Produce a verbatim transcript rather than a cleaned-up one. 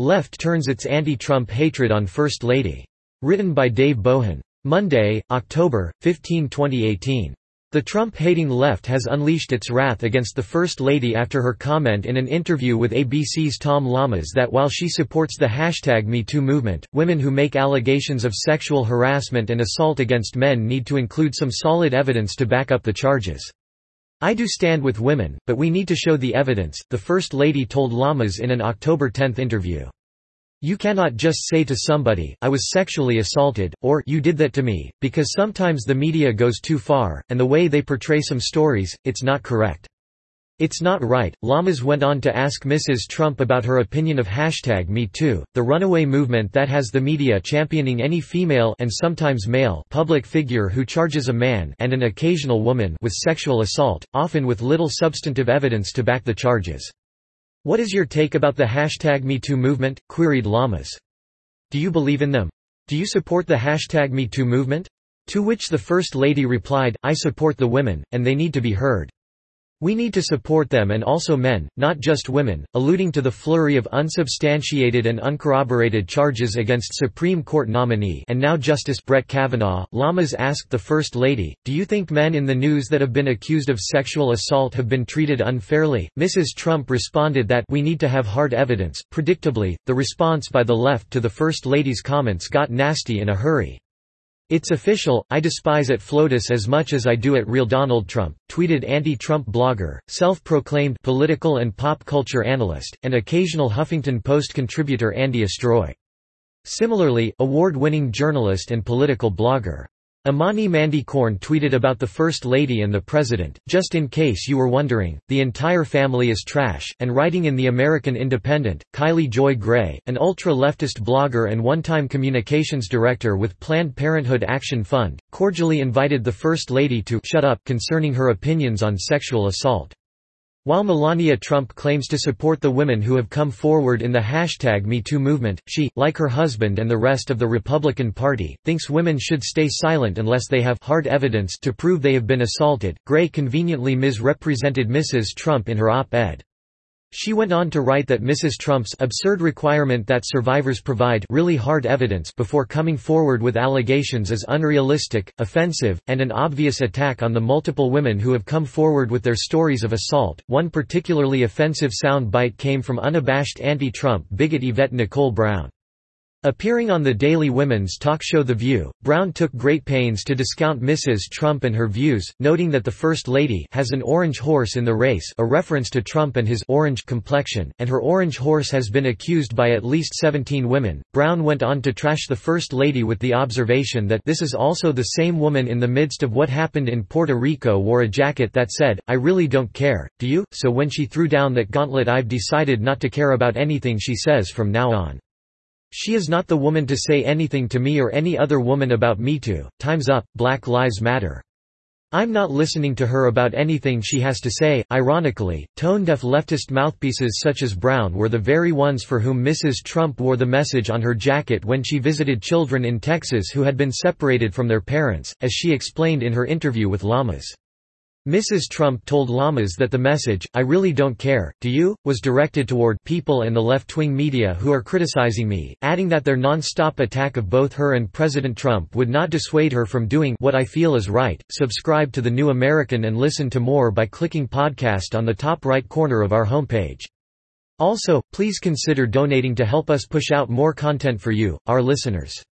Left turns its anti-Trump hatred on First Lady. Written by Dave Bohan. Monday, October fifteenth twenty eighteen. The Trump-hating left has unleashed its wrath against the First Lady after her comment in an interview with A B C's Tom Lamas that while she supports the hashtag MeToo movement, women who make allegations of sexual harassment and assault against men need to include some solid evidence to back up the charges. "I do stand with women, but we need to show the evidence," the First Lady told Lamas in an October tenth interview. "You cannot just say to somebody, 'I was sexually assaulted,' or 'you did that to me,' because sometimes the media goes too far, and the way they portray some stories, it's not correct. It's not right." Lamas went on to ask Missus Trump about her opinion of hashtag MeToo, the runaway movement that has the media championing any female and sometimes male public figure who charges a man and an occasional woman with sexual assault, often with little substantive evidence to back the charges. "What is your take about the hashtag MeToo movement?" queried Lamas. "Do you believe in them? Do you support the hashtag MeToo movement?" To which the First Lady replied, "I support the women, and they need to be heard. We need to support them and also men, not just women," alluding to the flurry of unsubstantiated and uncorroborated charges against Supreme Court nominee and now Justice Brett Kavanaugh. Lamas asked the First Lady, "Do you think men in the news that have been accused of sexual assault have been treated unfairly?" Missus Trump responded that we need to have hard evidence. Predictably, the response by the left to the First Lady's comments got nasty in a hurry. "It's official, I despise at FLOTUS as much as I do at real Donald Trump," tweeted anti-Trump blogger, self-proclaimed political and pop culture analyst, and occasional Huffington Post contributor Andy Astroy. Similarly, award-winning journalist and political blogger Amani Mandy-Korn tweeted about the First Lady and the President, "Just in case you were wondering, the entire family is trash," and writing in The American Independent, Kylie Joy Gray, an ultra-leftist blogger and one-time communications director with Planned Parenthood Action Fund, cordially invited the First Lady to "shut up" concerning her opinions on sexual assault. While Melania Trump claims to support the women who have come forward in the hashtag MeToo movement, she, like her husband and the rest of the Republican Party, thinks women should stay silent unless they have hard evidence to prove they have been assaulted. Gray conveniently misrepresented Missus Trump in her op-ed. She went on to write that Missus Trump's absurd requirement that survivors provide really hard evidence before coming forward with allegations is unrealistic, offensive, and an obvious attack on the multiple women who have come forward with their stories of assault. One particularly offensive sound bite came from unabashed anti-Trump bigot Yvette Nicole Brown. Appearing on the daily women's talk show The View, Brown took great pains to discount Missus Trump and her views, noting that the First Lady has an orange horse in the race, a reference to Trump and his orange complexion, and her orange horse has been accused by at least seventeen women. Brown went on to trash the First Lady with the observation that this is also the same woman in the midst of what happened in Puerto Rico wore a jacket that said, "I really don't care, do you?" So when she threw down that gauntlet, "I've decided not to care about anything she says from now on. She is not the woman to say anything to me or any other woman about MeToo. Time's up, Black Lives Matter. I'm not listening to her about anything she has to say." Ironically, tone-deaf leftist mouthpieces such as Brown were the very ones for whom Missus Trump wore the message on her jacket when she visited children in Texas who had been separated from their parents, as she explained in her interview with Lamas. Missus Trump told Lamas that the message, "I really don't care, do you?" was directed toward people and the left-wing media who are criticizing me, adding that their non-stop attack of both her and President Trump would not dissuade her from doing what I feel is right. Subscribe to The New American and listen to more by clicking podcast on the top right corner of our homepage. Also, please consider donating to help us push out more content for you, our listeners.